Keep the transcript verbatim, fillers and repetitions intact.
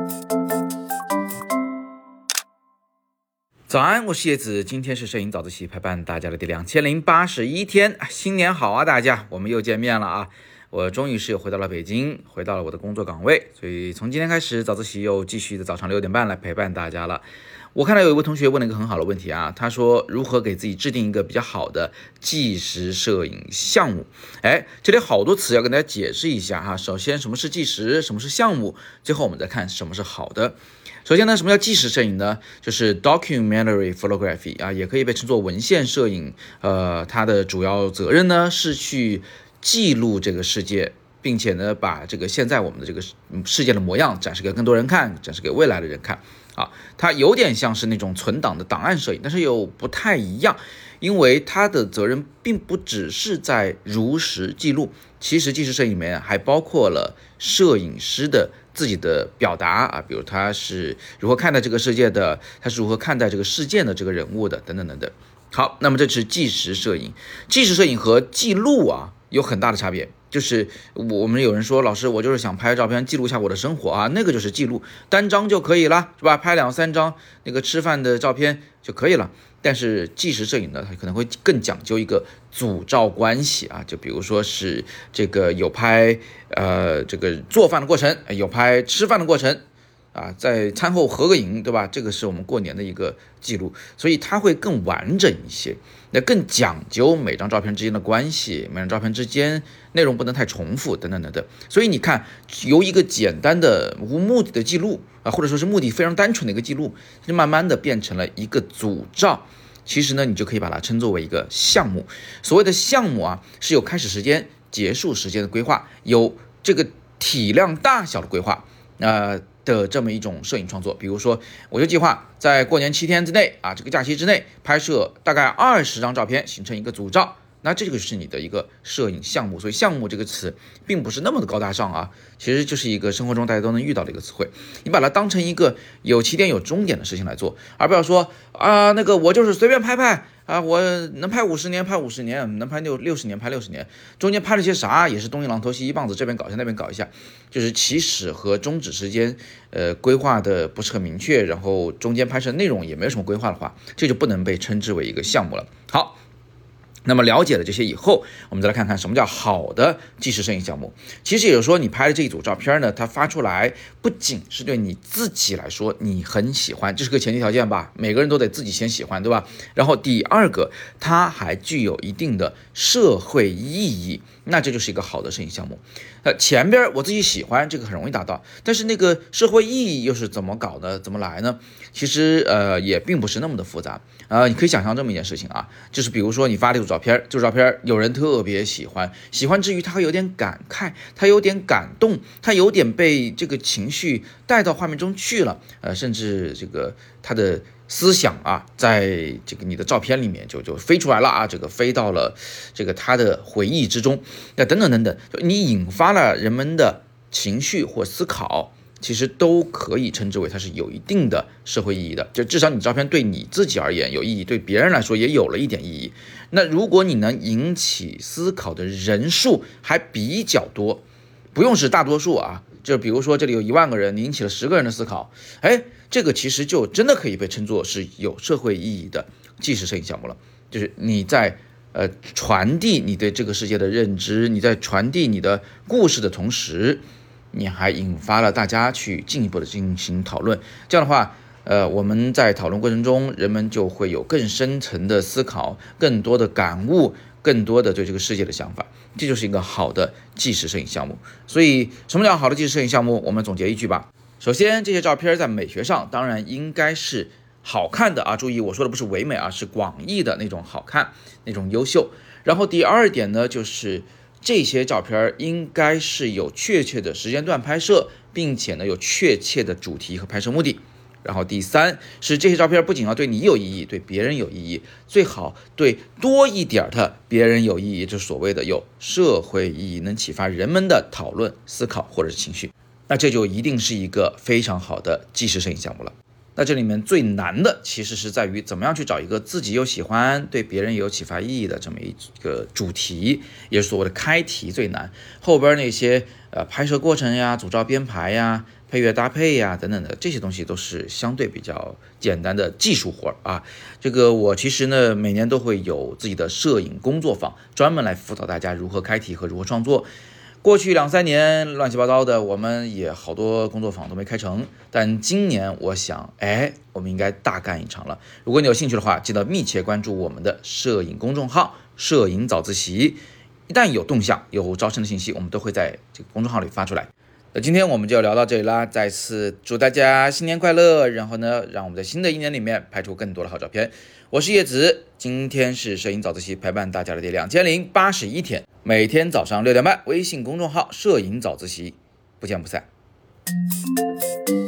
早安，我是叶子，今天是摄影早自习陪伴大家的第两千零八十一天，新年好啊，大家，我们又见面了啊！我终于是又回到了北京，回到了我的工作岗位，所以从今天开始，早自习又继续的早上六点半来陪伴大家了。我看到有一位同学问了一个很好的问题啊，他说如何给自己制定一个比较好的纪实摄影项目？哎，这里好多词要跟大家解释一下哈。首先，什么是纪实，什么是项目？最后我们再看什么是好的。首先呢，什么叫纪实摄影呢？就是 documentary photography 啊，也可以被称作文献摄影。呃，它的主要责任呢是去记录这个世界，并且呢把这个现在我们的这个世界的模样展示给更多人看，展示给未来的人看。啊，它有点像是那种存档的档案摄影，但是又不太一样，因为它的责任并不只是在如实记录，其实纪实摄影里面还包括了摄影师的自己的表达啊，比如他是如何看待这个世界的，他是如何看待这个事件的这个人物的，等等等等。好，那么这是纪实摄影，纪实摄影和记录啊有很大的差别。就是我们有人说，老师，我就是想拍照片记录一下我的生活啊，那个就是记录，单张就可以了，是吧？拍两三张那个吃饭的照片就可以了。但是纪实摄影呢，它可能会更讲究一个组照关系啊，就比如说是这个有拍呃这个做饭的过程，有拍吃饭的过程。啊，在餐后合个影，对吧？这个是我们过年的一个记录，所以它会更完整一些，那更讲究每张照片之间的关系，每张照片之间内容不能太重复，等等等等。所以你看，由一个简单的无目的的记录啊，或者说是目的非常单纯的一个记录，就慢慢的变成了一个组照。其实呢，你就可以把它称作为一个项目。所谓的项目啊，是有开始时间、结束时间的规划，有这个体量大小的规划，呃。的这么一种摄影创作，比如说，我就计划在过年七天之内啊，这个假期之内拍摄大概二十张照片，形成一个组照。那这个就是你的一个摄影项目。所以项目这个词并不是那么的高大上啊，其实就是一个生活中大家都能遇到的一个词汇。你把它当成一个有起点有终点的事情来做，而不要说啊，那个我就是随便拍拍啊，我能拍五十年拍五十年，能拍六六十年拍六十年，中间拍了些啥也是东一榔头西一棒子，这边搞一下那边搞一下，就是起始和终止时间呃规划的不是很明确，然后中间拍摄内容也没有什么规划的话，这就不能被称之为一个项目了。好。那么了解了这些以后，我们再来看看什么叫好的纪实摄影项目。其实也就是说，你拍的这一组照片呢，它发出来不仅是对你自己来说你很喜欢，这是个前提条件吧，每个人都得自己先喜欢，对吧？然后第二个，它还具有一定的社会意义，那这就是一个好的摄影项目。呃，前边我自己喜欢，这个很容易达到，但是那个社会意义又是怎么搞的，怎么来呢？其实呃也并不是那么的复杂啊、呃，你可以想象这么一件事情啊，就是比如说你发了一组照片，这组照片有人特别喜欢，喜欢之余他会有点感慨，他有点感动，他有点被这个情绪带到画面中去了，呃，甚至这个他的思想啊，在这个你的照片里面就就飞出来了啊，这个飞到了这个他的回忆之中，那等等等等，你引发了人们的情绪或思考，其实都可以称之为它是有一定的社会意义的，就至少你照片对你自己而言有意义，对别人来说也有了一点意义。那如果你能引起思考的人数还比较多，不用是大多数啊，就比如说这里有一万个人，你引起了十个人的思考，哎，这个其实就真的可以被称作是有社会意义的纪实摄影项目了。就是你在呃传递你对这个世界的认知，你在传递你的故事的同时，你还引发了大家去进一步的进行讨论。这样的话，呃，我们在讨论过程中，人们就会有更深层的思考，更多的感悟，更多的对这个世界的想法。这就是一个好的纪实摄影项目。所以什么叫好的纪实摄影项目？我们总结一句吧。首先，这些照片在美学上当然应该是好看的啊，注意我说的不是唯美啊，是广义的那种好看，那种优秀。然后第二点呢，就是这些照片应该是有确切的时间段拍摄，并且呢有确切的主题和拍摄目的。然后第三是这些照片不仅要对你有意义，对别人有意义，最好对多一点的别人有意义，就是所谓的有社会意义，能启发人们的讨论、思考或者是情绪。那这就一定是一个非常好的纪实摄影项目了。那这里面最难的其实是在于怎么样去找一个自己又喜欢、对别人也有启发意义的这么一个主题，也是所谓的开题最难。后边那些呃拍摄过程呀、组照编排呀， 配乐搭配呀、啊、等等的这些东西都是相对比较简单的技术活啊。这个我其实呢每年都会有自己的摄影工作坊，专门来辅导大家如何开题和如何创作。过去两三年乱七八糟的，我们也好多工作坊都没开成，但今年我想，哎，我们应该大干一场了。如果你有兴趣的话，记得密切关注我们的摄影公众号“摄影早自习”，一旦有动向、有招生的信息，我们都会在这个公众号里发出来。那今天我们就聊到这里啦，再次祝大家新年快乐，然后呢，让我们在新的一年里面拍出更多的好照片。我是叶子，今天是摄影早自习陪伴大家的第两千零八十一天，每天早上六点半，微信公众号“摄影早自习”，不见不散。